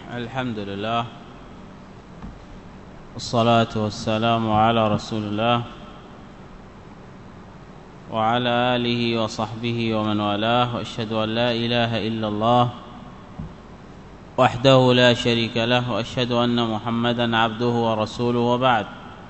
الحمد لله والصلاة والسلام على رسول الله وعلى آله وصحبه ومن والاه، وأشهد أن لا إله إلا الله وحده لا شريك له، وأشهد أن محمدًا عبده ورسوله. وبعد،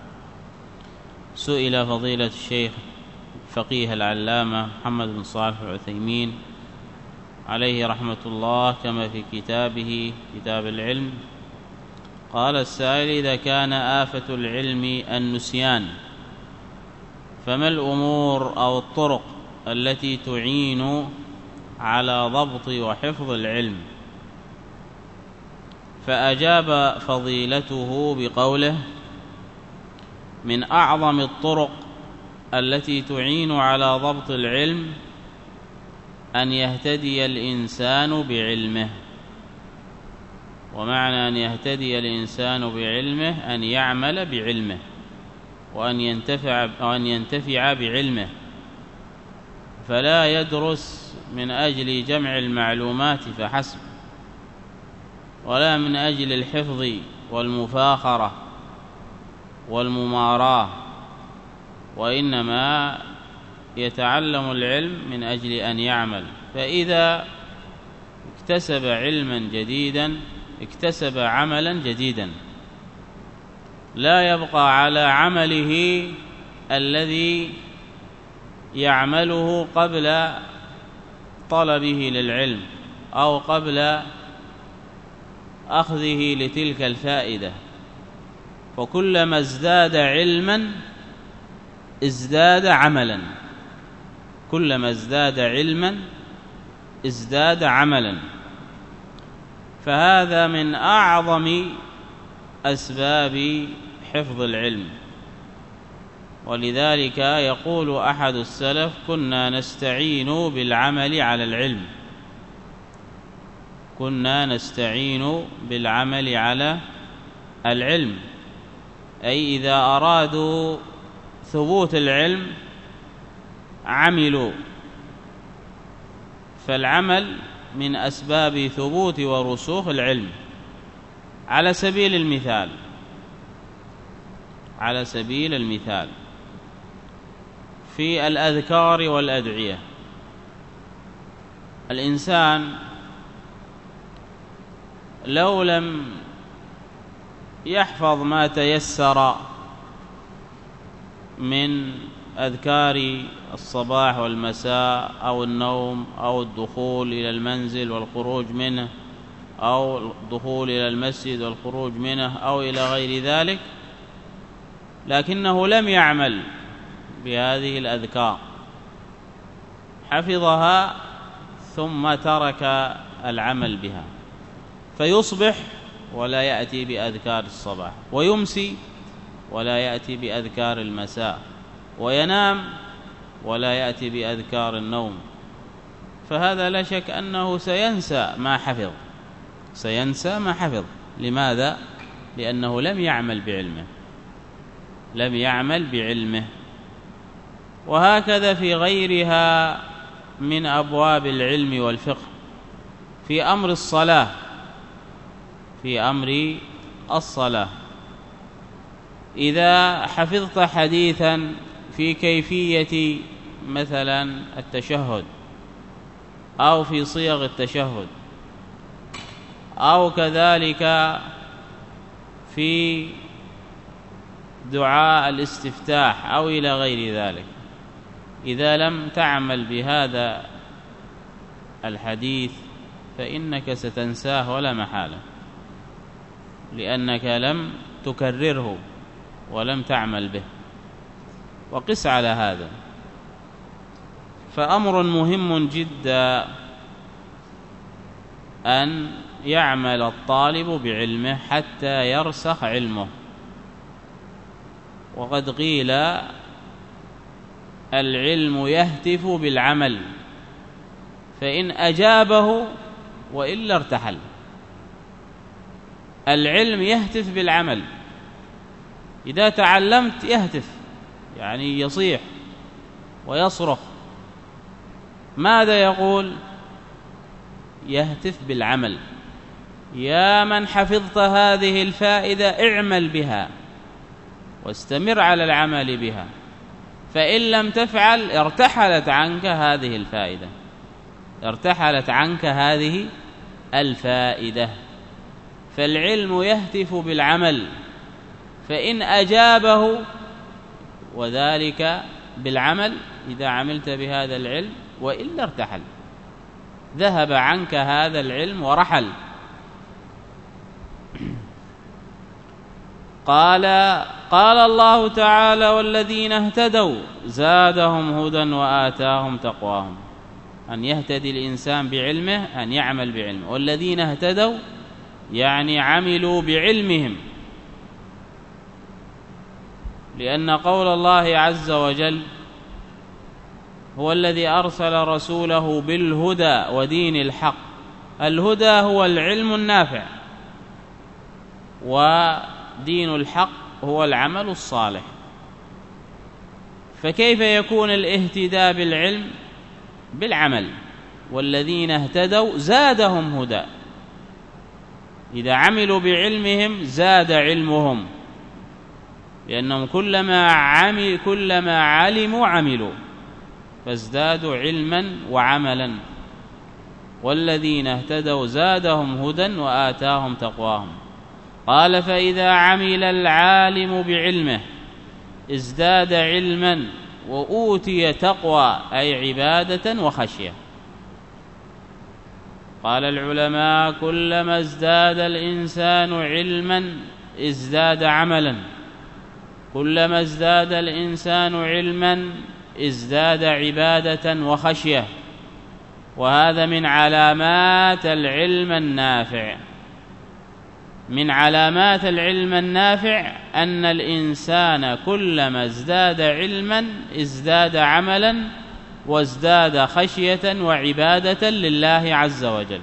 سئل فضيلة الشيخ الفقيه العلامة محمد بن صالح العثيمين عليه رحمة الله كما في كتابه كتاب العلم، قال السائل: إذا كان آفة العلم النسيان، فما الأمور أو الطرق التي تعين على ضبط وحفظ العلم؟ فأجاب فضيلته بقوله: من أعظم الطرق التي تعين على ضبط العلم أن يهتدي الإنسان بعلمه. ومعنى أن يهتدي الإنسان بعلمه أن يعمل بعلمه وأن ينتفع بعلمه، فلا يدرس من أجل جمع المعلومات فحسب، ولا من أجل الحفظ والمفاخرة والمماراة، وإنما يتعلم العلم من أجل أن يعمل. فإذا اكتسب علما جديدا اكتسب عملا جديدا، لا يبقى على عمله الذي يعمله قبل طلبه للعلم أو قبل أخذه لتلك الفائدة. فكلما ازداد علما ازداد عملا، كلما ازداد علما ازداد عملا. فهذا من أعظم أسباب حفظ العلم. ولذلك يقول أحد السلف: كنا نستعين بالعمل على العلم، كنا نستعين بالعمل على العلم، أي إذا أرادوا ثبوت العلم عملوا. فالعمل من أسباب ثبوت ورسوخ العلم. على سبيل المثال في الأذكار والأدعية، الإنسان لو لم يحفظ ما تيسر من أذكار الصباح والمساء أو النوم أو الدخول إلى المنزل والخروج منه أو الدخول إلى المسجد والخروج منه أو إلى غير ذلك، لكنه لم يعمل بهذه الأذكار، حفظها ثم ترك العمل بها، فيصبح ولا يأتي بأذكار الصباح، ويمسي ولا يأتي بأذكار المساء، وينام ولا يأتي بأذكار النوم. فهذا لا شك أنه سينسى ما حفظ. لماذا؟ لأنه لم يعمل بعلمه. وهكذا في غيرها من أبواب العلم والفقه. في أمر الصلاة، إذا حفظت حديثا في كيفية مثلا التشهد أو في صيغ التشهد أو كذلك في دعاء الاستفتاح أو إلى غير ذلك، إذا لم تعمل بهذا الحديث فإنك ستنساه ولا محالة، لأنك لم تكرره ولم تعمل به. وقس على هذا. فأمر مهم جدا أن يعمل الطالب بعلمه حتى يرسخ علمه. وقد قيل: العلم يهتف بالعمل، فإن أجابه وإلا ارتحل. العلم يهتف بالعمل، إذا تعلمت يهتف، يعني يصيح ويصرخ. ماذا يقول؟ يهتف بالعمل. يا من حفظت هذه الفائدة اعمل بها واستمر على العمل بها، فإن لم تفعل ارتحلت عنك هذه الفائدة، ارتحلت عنك هذه الفائدة. فالعلم يهتف بالعمل، فإن أجابه وذلك بالعمل إذا عملت بهذا العلم، وإلا ارتحل، ذهب عنك هذا العلم ورحل. قال الله تعالى: والذين اهتدوا زادهم هدى وآتاهم تقواهم. أن يهتدي الإنسان بعلمه، أن يعمل بعلمه. والذين اهتدوا يعني عملوا بعلمهم، لأن قول الله عز وجل: هو الذي أرسل رسوله بالهدى ودين الحق. الهدى هو العلم النافع، ودين الحق هو العمل الصالح. فكيف يكون الاهتداء بالعلم؟ بالعمل. والذين اهتدوا زادهم هدى، إذا عملوا بعلمهم زاد علمهم، لأنهم كلما علموا عملوا فازدادوا علما وعملا. والذين اهتدوا زادهم هدى وآتاهم تقواهم. قال: فإذا عمل العالم بعلمه ازداد علما وأوتي تقوى، أي عبادة وخشية. قال العلماء: كلما ازداد الإنسان علما ازداد عملا، كلما ازداد الإنسان علما ازداد عبادة وخشية. وهذا من علامات العلم النافع. من علامات العلم النافع أن الإنسان كلما ازداد علما ازداد عملا وازداد خشية وعبادة لله عز وجل.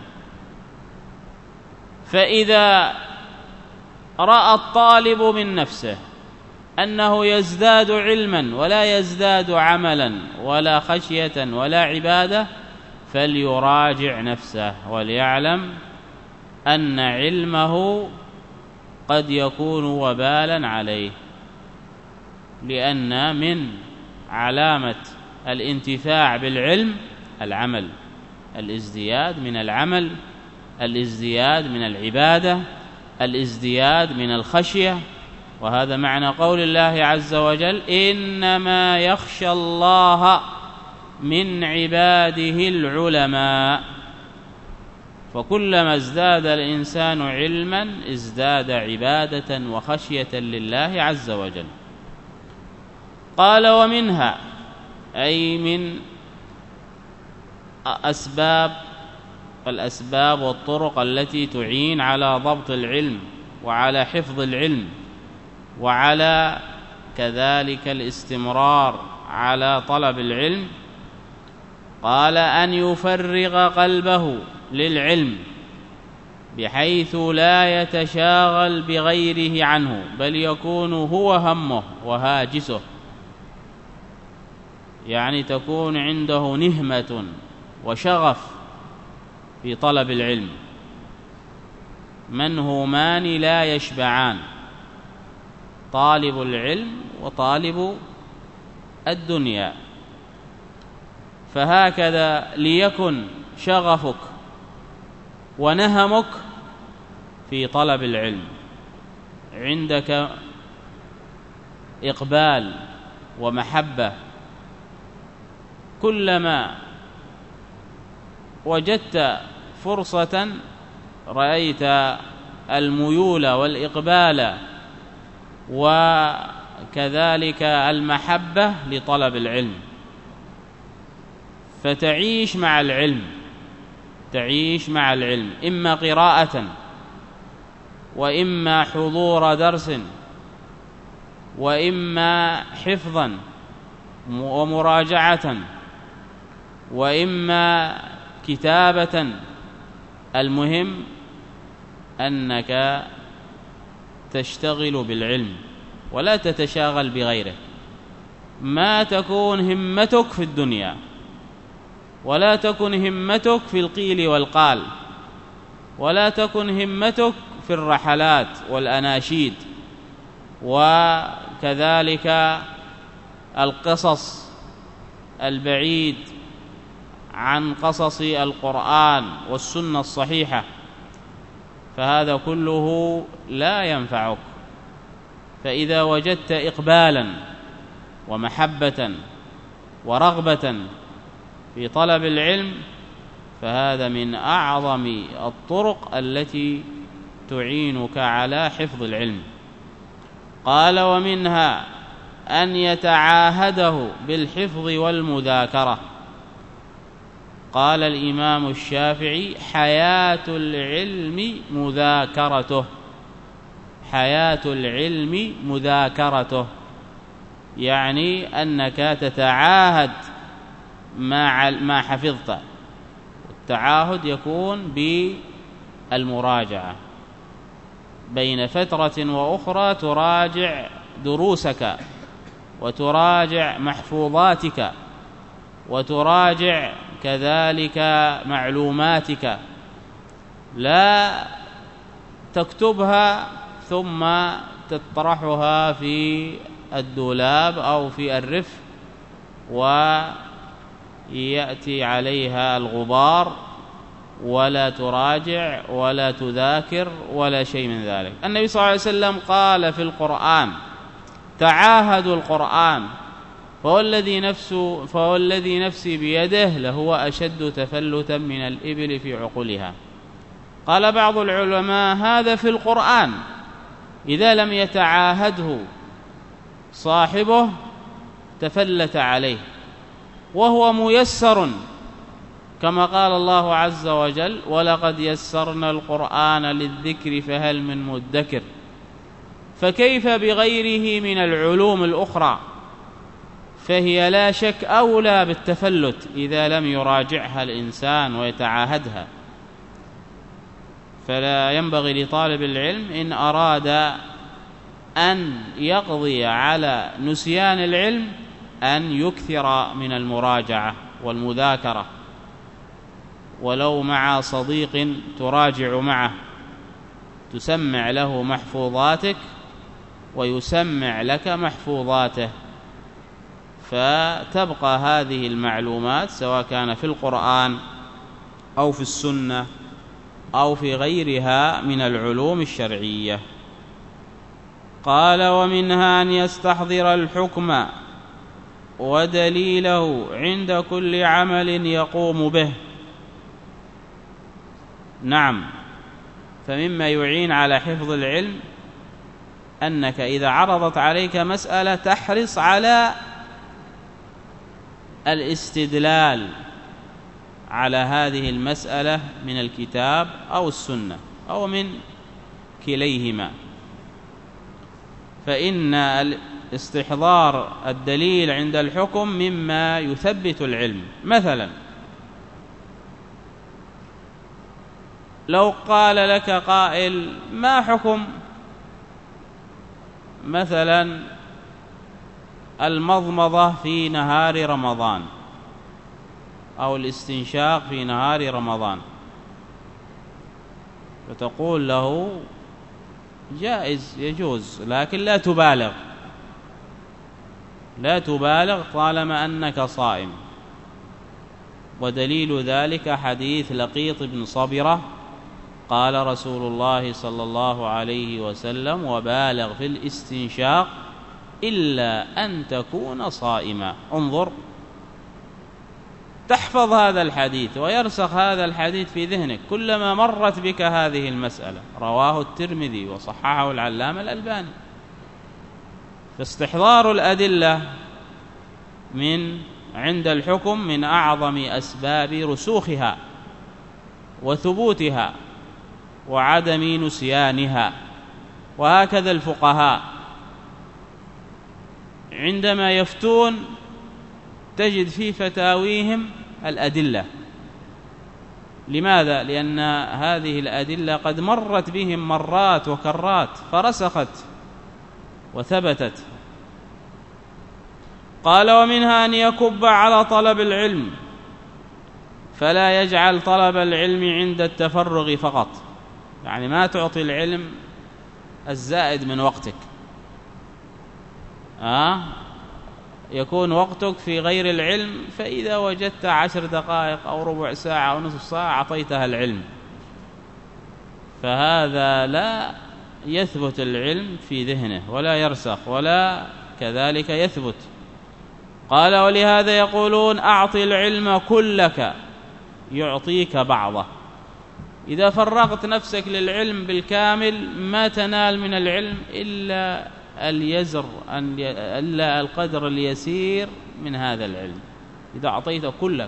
فإذا رأى الطالب من نفسه أنه يزداد علما ولا يزداد عملا ولا خشية ولا عبادة، فليراجع نفسه وليعلم أن علمه قد يكون وبالا عليه، لأن من علامة الانتفاع بالعلم العمل، الازدياد من العمل، الازدياد من العبادة، الازدياد من الخشية. وهذا معنى قول الله عز وجل: إنما يخشى الله من عباده العلماء. فكلما ازداد الإنسان علما ازداد عبادة وخشية لله عز وجل. قال: ومنها، أي من الأسباب والطرق التي تعين على ضبط العلم وعلى حفظ العلم وعلى كذلك الاستمرار على طلب العلم، قال: أن يفرغ قلبه للعلم بحيث لا يتشاغل بغيره عنه، بل يكون هو همه وهاجسه، يعني تكون عنده نهمة وشغف في طلب العلم. منهومان لا يشبعان: طالب العلم وطالب الدنيا. فهكذا ليكن شغفك ونهمك في طلب العلم، عندك إقبال ومحبة، كلما وجدت فرصة رأيت الميول والإقبال وكذلك المحبة لطلب العلم، فتعيش مع العلم، تعيش مع العلم، إما قراءة وإما حضور درس وإما حفظا ومراجعة وإما كتابة. المهم أنك تشتغل بالعلم ولا تتشاغل بغيره، ما تكون همتك في الدنيا ولا تكن همتك في القيل والقال، ولا تكن همتك في الرحلات والأناشيد وكذلك القصص البعيد عن قصص القرآن والسنة الصحيحة، فهذا كله لا ينفعك. فإذا وجدت إقبالا ومحبة ورغبة في طلب العلم فهذا من أعظم الطرق التي تعينك على حفظ العلم. قال: ومنها أن يتعاهده بالحفظ والمذاكرة. قال الإمام الشافعي: حياة العلم مذاكرته. حياة العلم مذاكرته، يعني أنك تتعاهد ما حفظت. التعاهد يكون بالمراجعة، بين فترة وأخرى تراجع دروسك وتراجع محفوظاتك وتراجع كذلك معلوماتك، لا تكتبها ثم تطرحها في الدولاب أو في الرف ويأتي عليها الغبار، ولا تراجع ولا تذاكر ولا شيء من ذلك. النبي صلى الله عليه وسلم قال في القرآن: تعاهدوا القرآن فوالذي نفسي بيده لهو أشد تفلتا من الإبل في عقلها. قال بعض العلماء: هذا في القرآن، إذا لم يتعاهده صاحبه تفلت عليه، وهو ميسر كما قال الله عز وجل: ولقد يسرنا القرآن للذكر فهل من مدكر. فكيف بغيره من العلوم الأخرى؟ فهي لا شك أولى بالتفلت إذا لم يراجعها الإنسان ويتعاهدها. فلا ينبغي لطالب العلم إن أراد أن يقضي على نسيان العلم أن يكثر من المراجعة والمذاكرة، ولو مع صديق تراجع معه، تسمع له محفوظاتك ويسمع لك محفوظاته، فتبقى هذه المعلومات سواء كان في القرآن أو في السنة أو في غيرها من العلوم الشرعية. قال: ومنها أن يستحضر الحكم ودليله عند كل عمل يقوم به. نعم، فمما يعين على حفظ العلم أنك إذا عرضت عليك مسألة تحرص على الاستدلال على هذه المسألة من الكتاب أو السنة أو من كليهما، فإن استحضار الدليل عند الحكم مما يثبت العلم. مثلا لو قال لك قائل: ما حكم مثلا المضمضة في نهار رمضان أو الاستنشاق في نهار رمضان؟ فتقول له: جائز، يجوز، لكن لا تبالغ طالما أنك صائم. ودليل ذلك حديث لقيط بن صبرة قال رسول الله صلى الله عليه وسلم: وبالغ في الاستنشاق إلا أن تكون صائما. انظر، تحفظ هذا الحديث ويرسخ هذا الحديث في ذهنك كلما مرت بك هذه المسألة. رواه الترمذي وصححه العلامة الألباني. فاستحضار الأدلة من عند الحكم من أعظم أسباب رسوخها وثبوتها وعدم نسيانها. وهكذا الفقهاء عندما يفتون تجد في فتاويهم الأدلة. لماذا؟ لأن هذه الأدلة قد مرت بهم مرات وكرات فرسخت وثبتت. قال: ومنها أن يكب على طلب العلم، فلا يجعل طلب العلم عند التفرغ فقط. يعني ما تعطي العلم الزائد من وقتك، يكون وقتك في غير العلم، فإذا وجدت 10 دقائق أو ربع ساعة أو نصف ساعة أعطيتها العلم، فهذا لا يثبت العلم في ذهنه ولا يرسخ ولا كذلك يثبت. قال: ولهذا يقولون أعطي العلم كلك يعطيك بعضه. إذا فرغت نفسك للعلم بالكامل ما تنال من العلم إلا القدر اليسير من هذا العلم إذا أعطيت كلك.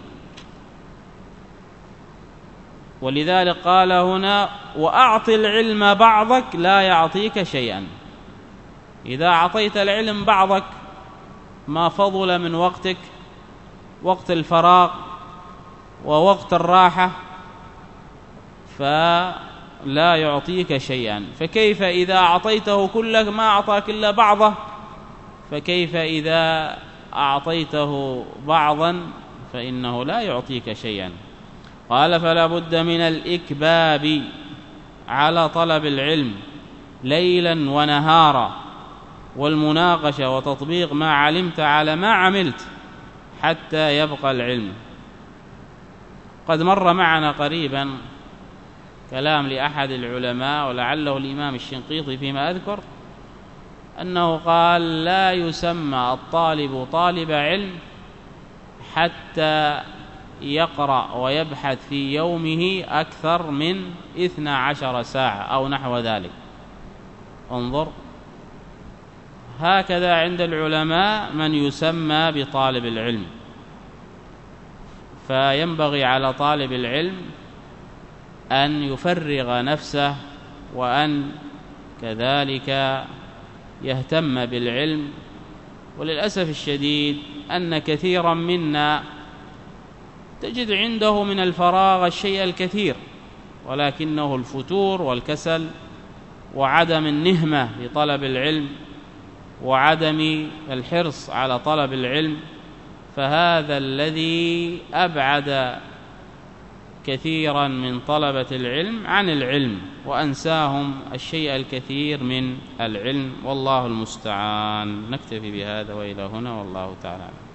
ولذلك قال هنا: وأعطي العلم بعضك لا يعطيك شيئا. إذا أعطيت العلم بعضك ما فضل من وقتك، وقت الفراغ ووقت الراحة، فلا يعطيك شيئا. فكيف إذا أعطيته كلك ما أعطاك إلا بعضه، فكيف إذا أعطيته بعضا فإنه لا يعطيك شيئا. قال: فلا بد من الإكباب على طلب العلم ليلا ونهارا، والمناقشة وتطبيق ما علمت على ما عملت حتى يبقى العلم. قد مر معنا قريبا كلام لأحد العلماء ولعله الإمام الشنقيطي فيما أذكر، أنه قال: لا يسمى الطالب طالب علم حتى يقرأ ويبحث في يومه أكثر من 12 ساعة أو نحو ذلك. انظر، هكذا عند العلماء من يسمى بطالب العلم. فينبغي على طالب العلم أن يفرغ نفسه وأن كذلك يهتم بالعلم. وللأسف الشديد أن كثيرا منا تجد عنده من الفراغ الشيء الكثير، ولكنه الفتور والكسل وعدم النهمة لطلب العلم وعدم الحرص على طلب العلم، فهذا الذي أبعد كثيرا من طلبة العلم عن العلم وأنساهم الشيء الكثير من العلم، والله المستعان. نكتفي بهذا وإلى هنا، والله تعالى.